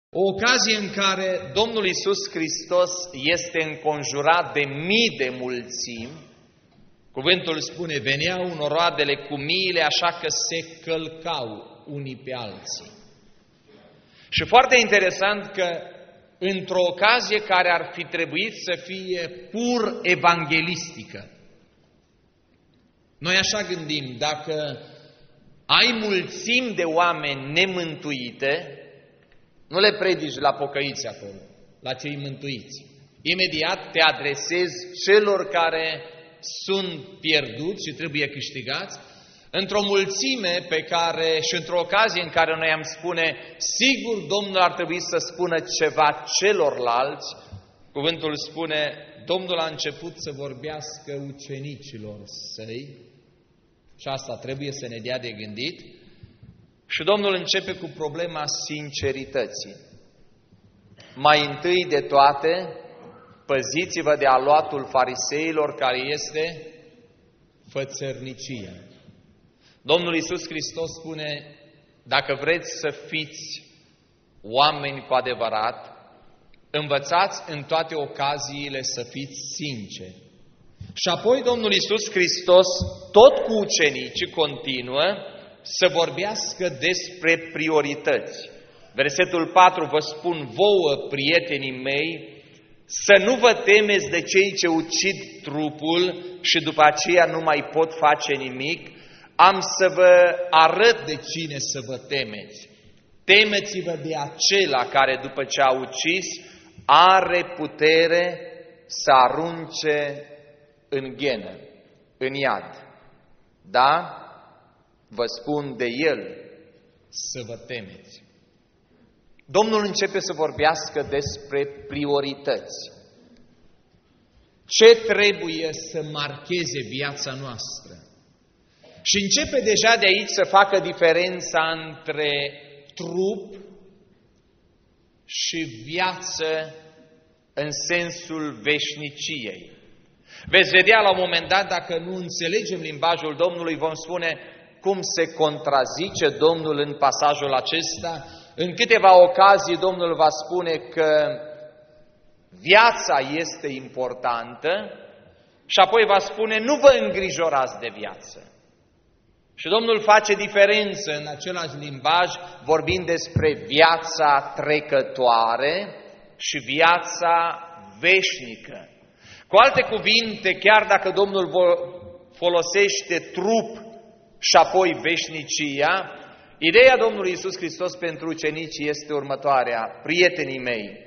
O ocazie în care Domnul Iisus Hristos este înconjurat de mii de mulțimi. Cuvântul spune, veneau noroadele cu miile, așa că se călcau unii pe alții. Și foarte interesant că într-o ocazie care ar fi trebuit să fie pur evanghelistică, noi așa gândim, dacă ai mulțimi de oameni nemântuite, nu le predici la pocăiți acolo, la cei mântuiți. Imediat te adresezi celor care sunt pierduți și trebuie câștigați, într-o mulțime pe care și într-o ocazie în care noi am spune, sigur Domnul ar trebui să spună ceva celorlalți, cuvântul spune, Domnul a început să vorbească ucenicilor săi și asta trebuie să ne dea de gândit. Și Domnul începe cu problema sincerității. Mai întâi de toate, păziți-vă de aluatul fariseilor, care este fățărnicia. Domnul Iisus Hristos spune, dacă vreți să fiți oameni cu adevărat, învățați în toate ocaziile să fiți sinceri. Și apoi Domnul Iisus Hristos, tot cu ucenicii, continuă să vorbească despre priorități. Versetul 4, vă spun vouă, prietenii mei, să nu vă temeți de cei ce ucid trupul și după aceea nu mai pot face nimic. Am să vă arăt de cine să vă temeți. Temeți-vă de acela care după ce a ucis are putere să arunce în ghenă, în iad. Da? Vă spun de el să vă temeți. Domnul începe să vorbească despre priorități. Ce trebuie să marcheze viața noastră? Și începe deja de aici să facă diferența între trup și viață în sensul veșniciei. Veți vedea la un moment dat, dacă nu înțelegem limbajul Domnului, vom spune cum se contrazice Domnul în pasajul acesta. În câteva ocazii Domnul va spune că viața este importantă și apoi va spune nu vă îngrijorați de viață. Și Domnul face diferență în același limbaj vorbind despre viața trecătoare și viața veșnică. Cu alte cuvinte, chiar dacă Domnul folosește trup și apoi veșnicia, ideea Domnului Iisus Hristos pentru ucenici este următoarea. Prietenii mei,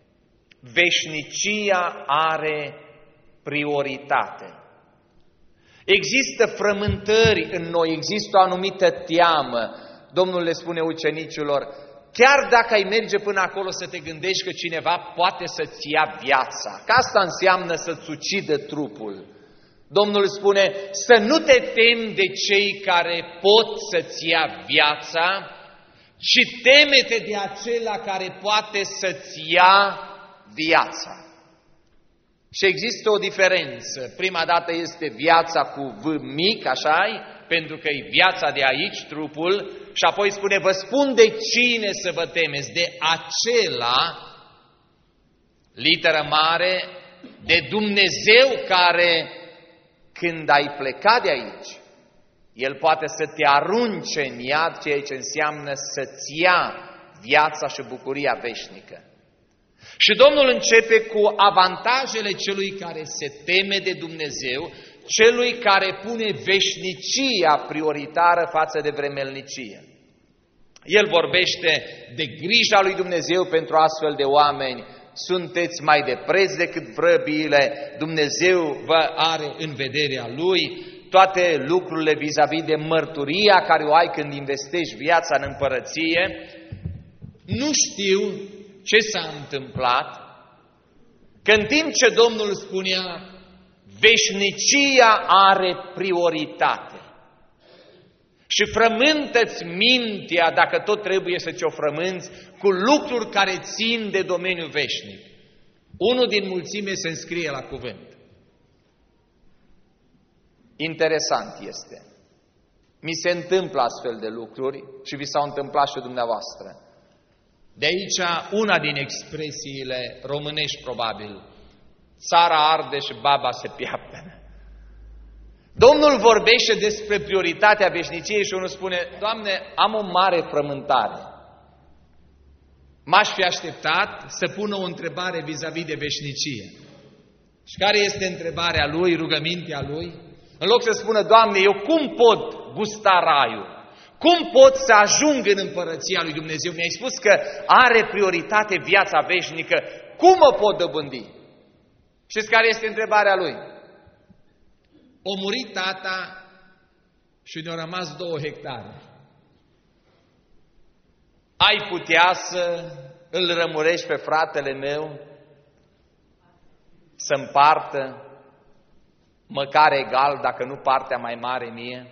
veșnicia are prioritate. Există frământări în noi, există o anumită teamă. Domnul le spune ucenicilor, chiar dacă ai merge până acolo să te gândești că cineva poate să-ți ia viața, că asta înseamnă să-ți ucidă trupul. Domnul spune să nu te temi de cei care pot să-ți ia viața, ci teme-te de acela care poate să-ți ia viața. Și există o diferență. Prima dată este viața cu V mic, așa-i, pentru că e viața de aici, trupul, și apoi spune, vă spun de cine să vă temeți, de acela, literă mare, de Dumnezeu care, când ai plecat de aici, El poate să te arunce în iad, ceea ce înseamnă să-ți ia viața și bucuria veșnică. Și Domnul începe cu avantajele celui care se teme de Dumnezeu, celui care pune veșnicia prioritară față de vremelnicie. El vorbește de grija lui Dumnezeu pentru astfel de oameni. Sunteți mai de preț decât vrăbiile, Dumnezeu vă are în vederea Lui, toate lucrurile vis-a-vis de mărturia care o ai când investești viața în împărăție. Nu știu ce s-a întâmplat, că în timp ce Domnul spunea, veșnicia are prioritate. Și frământă-ți mintea, dacă tot trebuie să ți-o frămânți, cu lucruri care țin de domeniul veșnic. Unul din mulțime se înscrie la cuvânt. Interesant este. Mi se întâmplă astfel de lucruri și vi s-au întâmplat și dumneavoastră. De aici una din expresiile românești probabil, țara arde și baba se piaptă. Domnul vorbește despre prioritatea veșniciei și unul spune, Doamne, am o mare frământare. M-aș fi așteptat să pună o întrebare vis-a-vis de veșnicie. Și care este întrebarea lui, rugămintea lui? În loc să spună, Doamne, eu cum pot gusta raiul? Cum pot să ajung în împărăția lui Dumnezeu? Mi-ai spus că are prioritate viața veșnică. Cum o pot dobândi? Știți care este întrebarea lui? O murit tata și ne-au rămas 2 hectare. Ai putea să îl rămurești pe fratele meu să împartă măcar egal, dacă nu partea mai mare mie?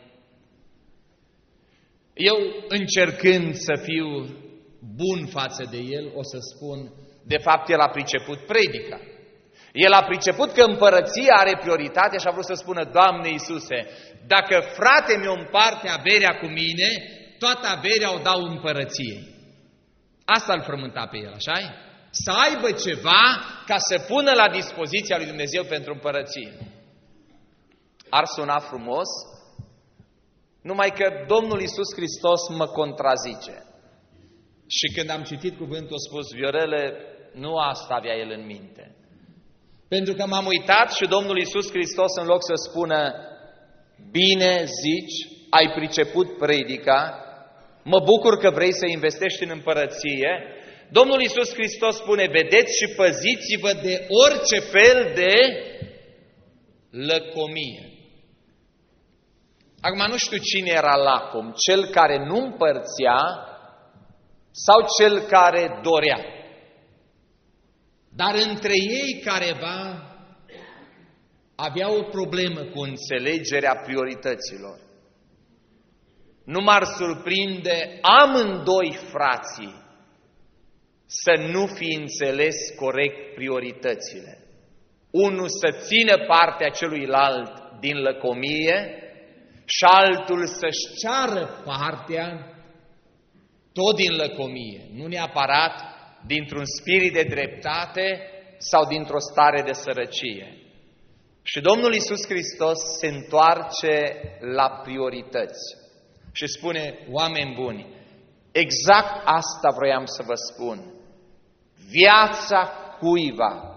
Eu, încercând să fiu bun față de el, o să spun, de fapt el a priceput predica. El a priceput că împărăția are prioritate și a vrut să spună, Doamne Iisuse, dacă frate meu împarte averea cu mine, toată averea o dau împărăției. Asta îl frământa pe el, așa-i? Să aibă ceva ca să pună la dispoziția lui Dumnezeu pentru împărăție. Ar suna frumos, numai că Domnul Iisus Hristos mă contrazice. Și când am citit cuvântul, a spus, Viorele, nu asta avea el în minte. Pentru că m-am uitat și Domnul Iisus Hristos, în loc să spună, bine zici, ai priceput predica, mă bucur că vrei să investești în împărăție, Domnul Iisus Hristos spune, vedeți și păziți-vă de orice fel de lăcomie. Acum nu știu cine era lacom, cel care nu împărțea sau cel care dorea. Dar între ei careva avea o problemă cu înțelegerea priorităților. Nu m-ar surprinde amândoi frații să nu fi înțeles corect prioritățile. Unul să țină partea celuilalt din lăcomie și altul să-și ceară partea tot din lăcomie, nu neapărat dintr-un spirit de dreptate sau dintr-o stare de sărăcie. Și Domnul Iisus Hristos se întoarce la priorități și spune, oameni buni, exact asta vroiam să vă spun. Viața cuiva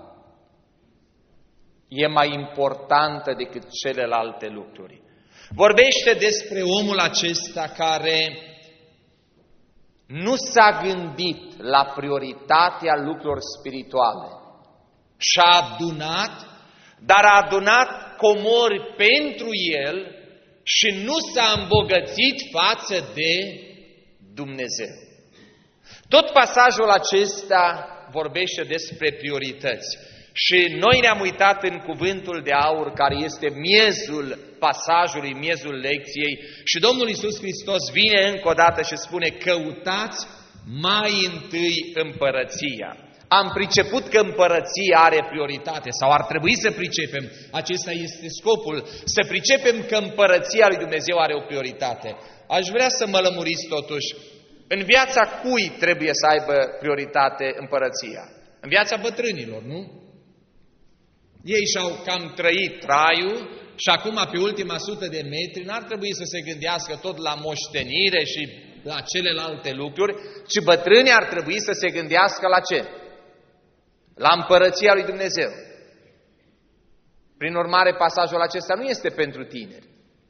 e mai importantă decât celelalte lucruri. Vorbește despre omul acesta care nu s-a gândit la prioritatea lucrurilor spirituale și-a adunat, dar a adunat comori pentru el și nu s-a îmbogățit față de Dumnezeu. Tot pasajul acesta vorbește despre priorități. Și noi ne-am uitat în cuvântul de aur, care este miezul pasajului, miezul lecției, și Domnul Iisus Hristos vine încă o dată și spune, căutați mai întâi împărăția. Am priceput că împărăția are prioritate, sau ar trebui să pricepem, acesta este scopul, să pricepem că împărăția lui Dumnezeu are o prioritate. Aș vrea să mă lămuriți totuși, în viața cui trebuie să aibă prioritate împărăția? În viața bătrânilor, nu? Ei și-au cam trăit traiul și acum, pe ultima 100 de metri, n-ar trebui să se gândească tot la moștenire și la celelalte lucruri, ci bătrânii ar trebui să se gândească la ce? La împărăția lui Dumnezeu. Prin urmare, pasajul acesta nu este pentru tineri.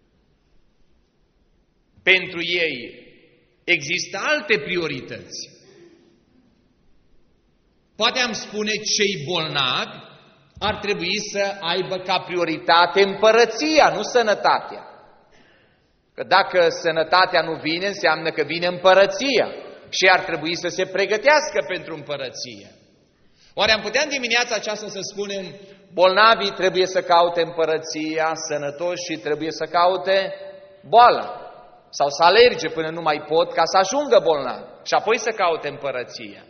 Pentru ei există alte priorități. Poate am spune cei bolnavi ar trebui să aibă ca prioritate împărăția, nu sănătatea. Că dacă sănătatea nu vine, înseamnă că vine împărăția și ar trebui să se pregătească pentru împărăție. Oare am putea în dimineața aceasta să spunem, bolnavii trebuie să caute împărăția, sănătoșii trebuie să caute boala sau să alerge până nu mai pot ca să ajungă bolnavi și apoi să caute împărăția.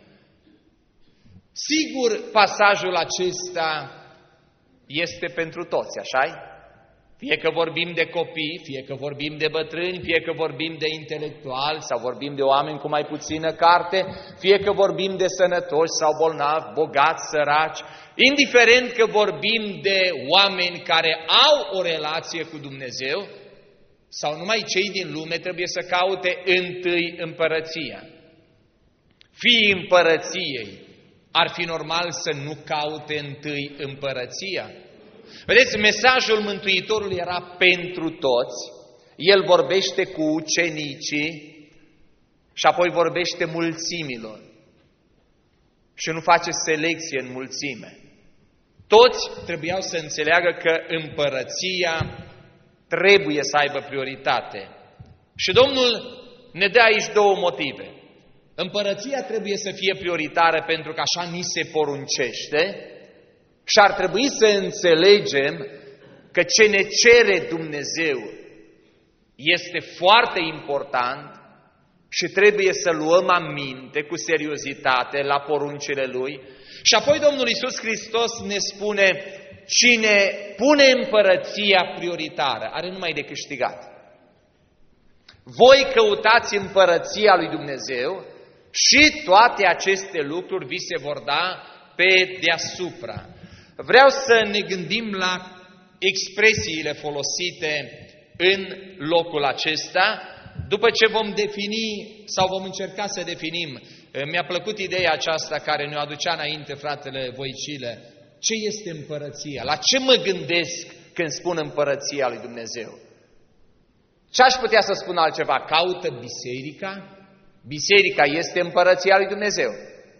Sigur, pasajul acesta este pentru toți, așa-i? Fie că vorbim de copii, fie că vorbim de bătrâni, fie că vorbim de intelectuali sau vorbim de oameni cu mai puțină carte, fie că vorbim de sănătoși sau bolnavi, bogați, săraci, indiferent că vorbim de oameni care au o relație cu Dumnezeu, sau numai cei din lume trebuie să caute întâi împărăția. Fiii împărăției ar fi normal să nu caute întâi împărăția? Vedeți, mesajul Mântuitorului era pentru toți. El vorbește cu ucenicii și apoi vorbește mulțimilor. Și nu face selecție în mulțime. Toți trebuiau să înțeleagă că împărăția trebuie să aibă prioritate. Și Domnul ne dă aici două motive. Împărăția trebuie să fie prioritară pentru că așa ni se poruncește și ar trebui să înțelegem că ce ne cere Dumnezeu este foarte important și trebuie să luăm aminte cu seriozitate la poruncile Lui. Și apoi Domnul Iisus Hristos ne spune, cine pune împărăția prioritară are numai de câștigat. Voi căutați împărăția lui Dumnezeu și toate aceste lucruri vi se vor da pe deasupra. Vreau să ne gândim la expresiile folosite în locul acesta, după ce vom defini sau vom încerca să definim. Mi-a plăcut ideea aceasta care ne-o aducea înainte fratele Voicile. Ce este împărăția? La ce mă gândesc când spun împărăția lui Dumnezeu? Ce aș putea să spun altceva? Caută biserica? Biserica este împărăția lui Dumnezeu?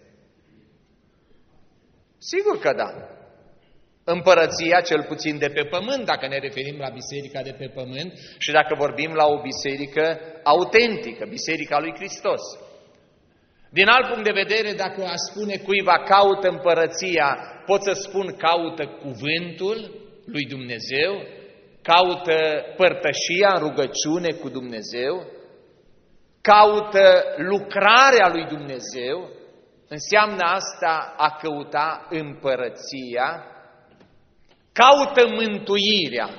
Sigur că da. Împărăția, cel puțin de pe pământ, dacă ne referim la biserica de pe pământ și dacă vorbim la o biserică autentică, biserica lui Hristos. Din alt punct de vedere, dacă aș spune cuiva caută împărăția, pot să spun caută cuvântul lui Dumnezeu, caută părtășia în rugăciune cu Dumnezeu, caută lucrarea lui Dumnezeu, înseamnă asta a căuta împărăția, caută mântuirea,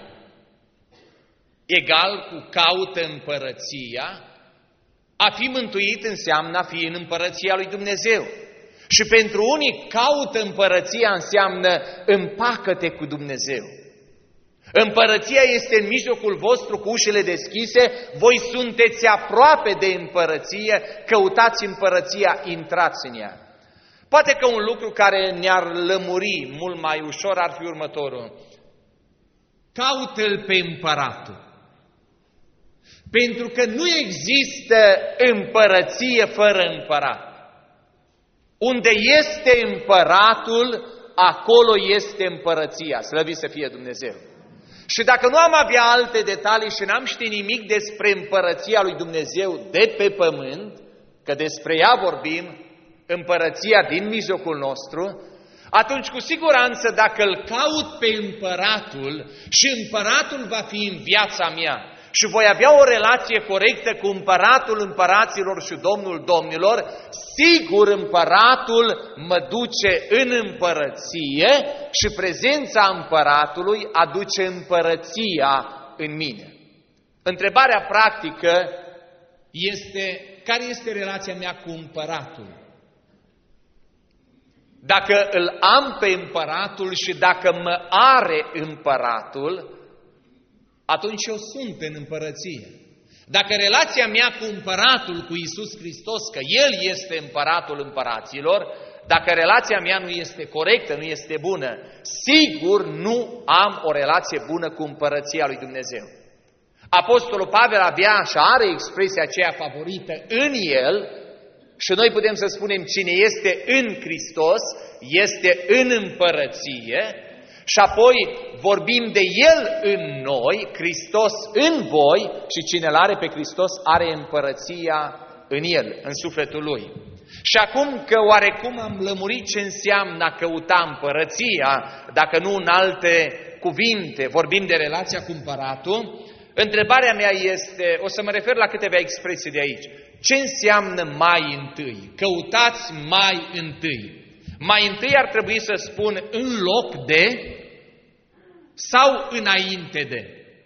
egal cu caută împărăția. A fi mântuit înseamnă a fi în împărăția lui Dumnezeu. Și pentru unii caută împărăția înseamnă împacă-te cu Dumnezeu. Împărăția este în mijlocul vostru cu ușile deschise, voi sunteți aproape de împărăție, căutați împărăția, intrați în ea. Poate că un lucru care ne-ar lămuri mult mai ușor ar fi următorul. Caută-l pe împăratul. Pentru că nu există împărăție fără împărat. Unde este împăratul, acolo este împărăția. Slăvit să fie Dumnezeu. Și dacă nu am avea alte detalii și n-am ști nimic despre împărăția lui Dumnezeu de pe pământ, că despre ea vorbim, împărăția din mijlocul nostru, atunci cu siguranță dacă îl caut pe împăratul și împăratul va fi în viața mea și voi avea o relație corectă cu împăratul împăraților și domnul domnilor, sigur împăratul mă duce în împărăție și prezența împăratului aduce împărăția în mine. Întrebarea practică este, care este relația mea cu împăratul? Dacă îl am pe împăratul și dacă mă are împăratul, atunci eu sunt în împărăție. Dacă relația mea cu împăratul, cu Iisus Hristos, că El este împăratul împăraților, dacă relația mea nu este corectă, nu este bună, sigur nu am o relație bună cu împărăția lui Dumnezeu. Apostolul Pavel avea și are expresia aceea favorită în el și noi putem să spunem cine este în Hristos, este în împărăție. Și apoi vorbim de El în noi, Hristos în voi și cine îl are pe Hristos are împărăția în El, în sufletul Lui. Și acum că oarecum am lămurit ce înseamnă a căuta împărăția, dacă nu în alte cuvinte vorbim de relația cu împăratul, întrebarea mea este, o să mă refer la câteva expresii de aici. Ce înseamnă mai întâi? Căutați mai întâi. Mai întâi ar trebui să spun în loc de sau înainte de.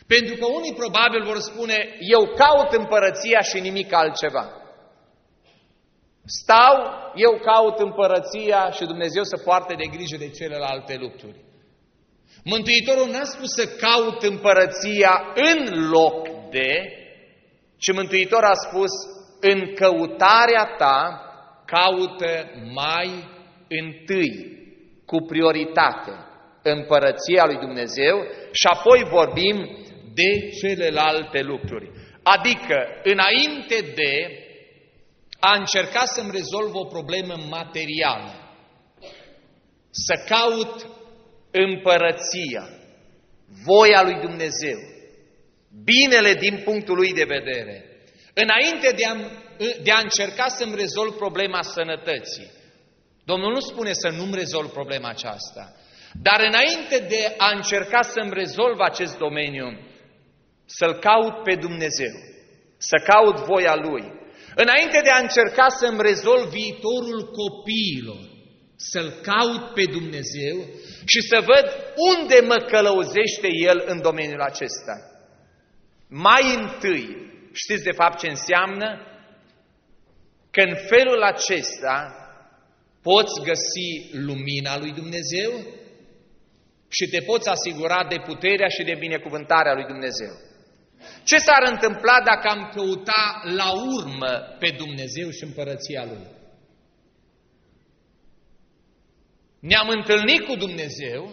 Pentru că unii probabil vor spune, eu caut împărăția și nimic altceva. Stau, eu caut împărăția și Dumnezeu să poarte de grijă de celelalte lucruri. Mântuitorul n-a spus să caut împărăția în loc de, ci Mântuitorul a spus, în căutarea ta, caută mai întâi, cu prioritate, împărăția lui Dumnezeu și apoi vorbim de celelalte lucruri. Adică, înainte de a încerca să-mi rezolv o problemă materială, să caut împărăția, voia lui Dumnezeu, binele din punctul lui de vedere, înainte de a încerca să-mi rezolv problema sănătății. Domnul nu spune să nu-mi rezolv problema aceasta, dar înainte de a încerca să-mi rezolv acest domeniu, să-L caut pe Dumnezeu, să caut voia Lui. Înainte de a încerca să-mi rezolv viitorul copiilor, să-L caut pe Dumnezeu și să văd unde mă călăuzește El în domeniul acesta. Mai întâi, știți de fapt ce înseamnă? Că în felul acesta poți găsi lumina lui Dumnezeu și te poți asigura de puterea și de binecuvântarea lui Dumnezeu. Ce s-ar întâmpla dacă am căuta la urmă pe Dumnezeu și împărăția Lui? Ne-am întâlnit cu Dumnezeu,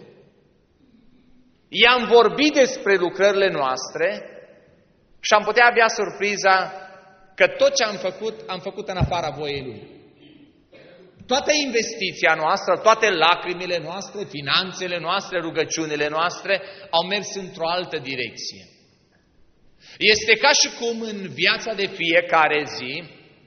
i-am vorbit despre lucrările noastre și am putea avea surpriza că tot ce am făcut în afara voiei Lui. Toată investiția noastră, toate lacrimile noastre, finanțele noastre, rugăciunile noastre au mers într-o altă direcție. Este ca și cum în viața de fiecare zi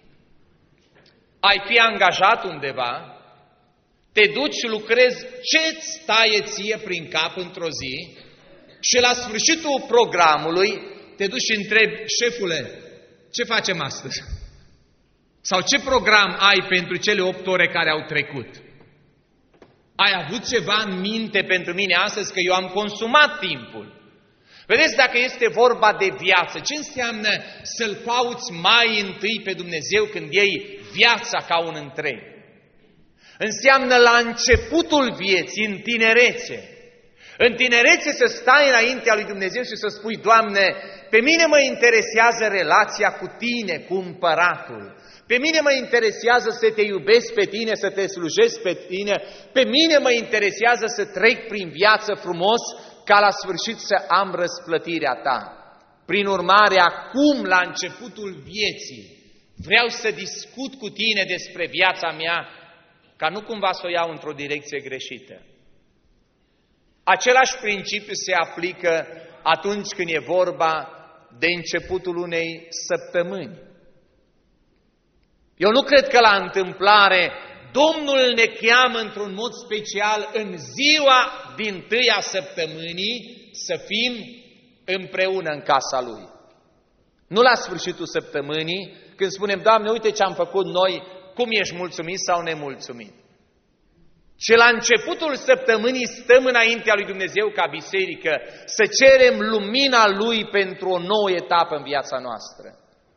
ai fi angajat undeva, te duci și lucrezi ce-ți taie ție prin cap într-o zi și la sfârșitul programului te duci și întrebi, șefule, ce facem astăzi? Sau ce program ai pentru cele 8 ore care au trecut? Ai avut ceva în minte pentru mine astăzi, că eu am consumat timpul? Vedeți, dacă este vorba de viață, ce înseamnă să-L cauți mai întâi pe Dumnezeu când iei viața ca un întreg? Înseamnă la începutul vieții, în tinerețe. În tinerețe să stai înaintea lui Dumnezeu și să spui, Doamne, pe mine mă interesează relația cu Tine, cu Împăratul. Pe mine mă interesează să Te iubesc pe Tine, să Te slujesc pe Tine. Pe mine mă interesează să trec prin viață frumos, ca la sfârșit să am răsplătirea Ta. Prin urmare, acum, la începutul vieții, vreau să discut cu Tine despre viața mea, ca nu cumva să o iau într-o direcție greșită. Același principiu se aplică atunci când e vorba de începutul unei săptămâni. Eu nu cred că la întâmplare Domnul ne cheamă într-un mod special în ziua dintâia săptămânii să fim împreună în casa Lui. Nu la sfârșitul săptămânii, când spunem, Doamne, uite ce am făcut noi, cum ești mulțumit sau nemulțumit. Și la începutul săptămânii stăm înaintea lui Dumnezeu ca biserică să cerem lumina Lui pentru o nouă etapă în viața noastră.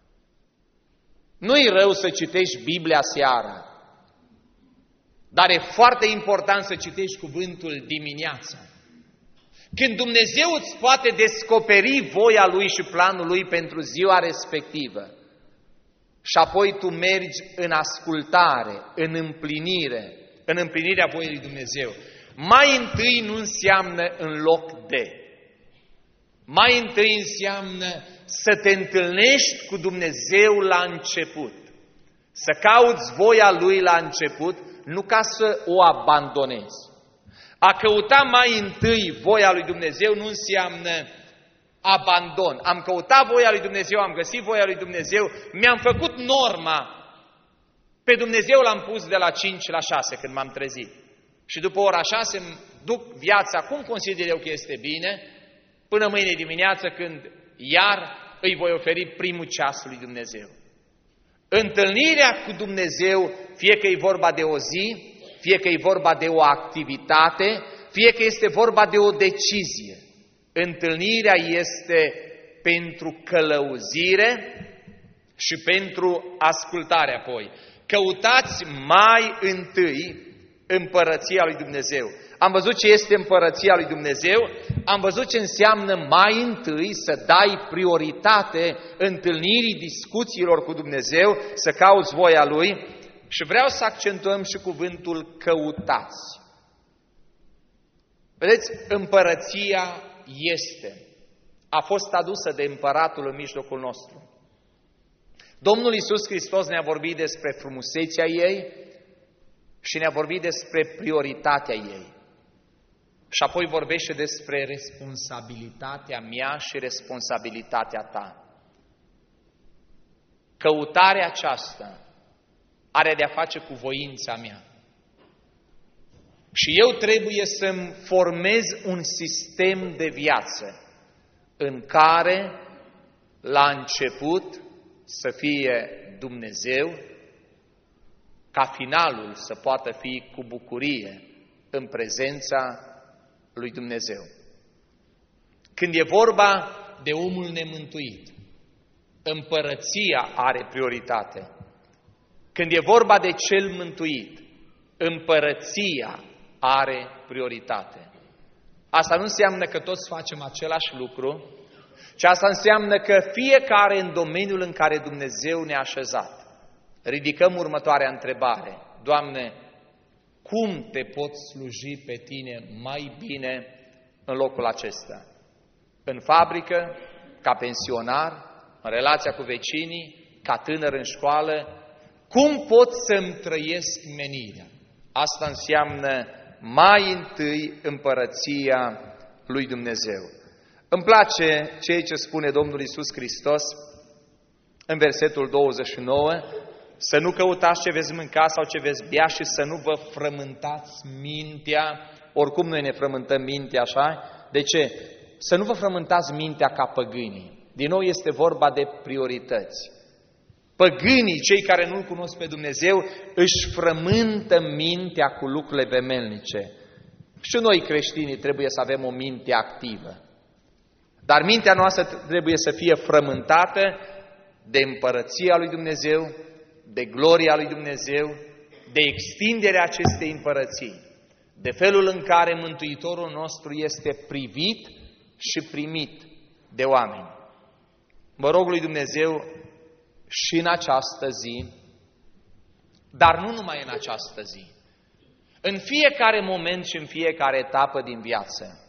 Nu-i rău să citești Biblia seara, dar e foarte important să citești cuvântul dimineața. Când Dumnezeu îți poate descoperi voia Lui și planul Lui pentru ziua respectivă și apoi tu mergi în ascultare, în împlinirea voii lui Dumnezeu. Mai întâi nu înseamnă în loc de. Mai întâi înseamnă să te întâlnești cu Dumnezeu la început. Să cauți voia Lui la început, nu ca să o abandonezi. A căuta mai întâi voia lui Dumnezeu nu înseamnă abandon. Am căutat voia lui Dumnezeu, am găsit voia lui Dumnezeu, mi-am făcut norma. Pe Dumnezeu l-am pus de la 5 la 6 când m-am trezit. Și după ora 6 îmi duc viața cum consider eu că este bine, până mâine dimineață când iar îi voi oferi primul ceas lui Dumnezeu. Întâlnirea cu Dumnezeu, fie că e vorba de o zi, fie că e vorba de o activitate, fie că este vorba de o decizie. Întâlnirea este pentru călăuzire și pentru ascultare apoi. Căutați mai întâi împărăția lui Dumnezeu. Am văzut ce este împărăția lui Dumnezeu, am văzut ce înseamnă mai întâi să dai prioritate întâlnirii, discuțiilor cu Dumnezeu, să cauți voia Lui și vreau să accentuăm și cuvântul căutați. Vedeți, împărăția a fost adusă de împăratul în mijlocul nostru. Domnul Iisus Hristos ne-a vorbit despre frumusețea ei și ne-a vorbit despre prioritatea ei. Și apoi vorbește despre responsabilitatea mea și responsabilitatea ta. Căutarea aceasta are de-a face cu voința mea. Și eu trebuie să-mi formez un sistem de viață în care, la început, să fie Dumnezeu, ca finalul să poată fi cu bucurie în prezența lui Dumnezeu. Când e vorba de omul nemântuit, împărăția are prioritate. Când e vorba de cel mântuit, împărăția are prioritate. Asta nu înseamnă că toți facem același lucru, ci asta înseamnă că fiecare în domeniul în care Dumnezeu ne-a așezat. Ridicăm următoarea întrebare. Doamne, cum te pot sluji pe Tine mai bine în locul acesta? În fabrică, ca pensionar, în relația cu vecinii, ca tânăr în școală? Cum pot să-mi trăiesc menirea? Asta înseamnă mai întâi împărăția lui Dumnezeu. Îmi place ceea ce spune Domnul Iisus Hristos în versetul 29, să nu căutați ce veți mânca sau ce veți bea și să nu vă frământați mintea. Oricum noi ne frământăm mintea, așa? De ce? Să nu vă frământați mintea ca păgânii. Din nou este vorba de priorități. Păgânii, cei care nu-L cunosc pe Dumnezeu, își frământă mintea cu lucrurile vemelnice. Și noi creștinii trebuie să avem o minte activă. Dar mintea noastră trebuie să fie frământată de împărăția lui Dumnezeu, de gloria lui Dumnezeu, de extinderea acestei împărății, de felul în care Mântuitorul nostru este privit și primit de oameni. Mă rog lui Dumnezeu și în această zi, dar nu numai în această zi, în fiecare moment și în fiecare etapă din viață,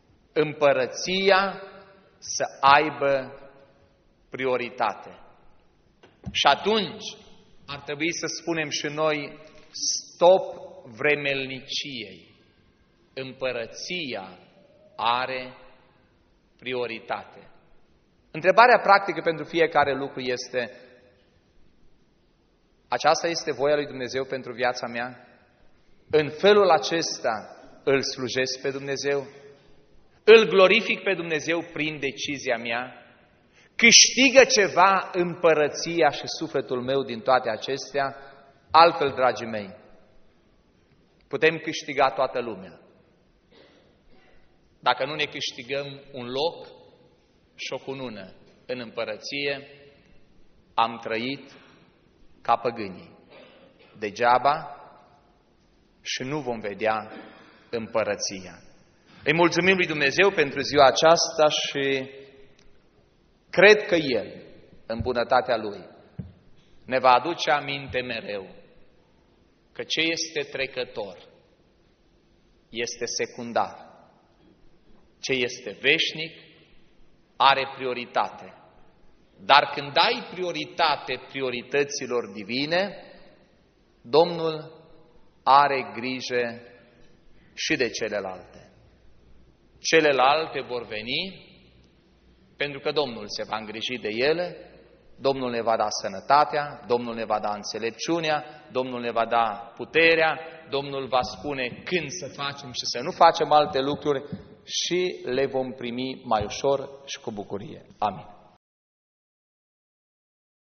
împărăția să aibă prioritate. Și atunci ar trebui să spunem și noi stop vremelniciei. Împărăția are prioritate. Întrebarea practică pentru fiecare lucru este: aceasta este voia lui Dumnezeu pentru viața mea? În felul acesta îl slujesc pe Dumnezeu? Îl glorific pe Dumnezeu prin decizia mea? Câștigă ceva împărăția și sufletul meu din toate acestea? Altfel, dragii mei, putem câștiga toată lumea. Dacă nu ne câștigăm un loc și o cunună în împărăție, am trăit ca păgânii, degeaba, și nu vom vedea împărăția. Îi mulțumim lui Dumnezeu pentru ziua aceasta și cred că El, în bunătatea Lui, ne va aduce aminte mereu că ce este trecător este secundar. Ce este veșnic are prioritate. Dar când dai prioritate priorităților divine, Domnul are grijă și de celelalte. Celelalte vor veni pentru că Domnul se va îngriji de ele, Domnul ne va da sănătatea, Domnul ne va da înțelepciunea, Domnul ne va da puterea, Domnul va spune când să facem și să nu facem alte lucruri și le vom primi mai ușor și cu bucurie. Amin.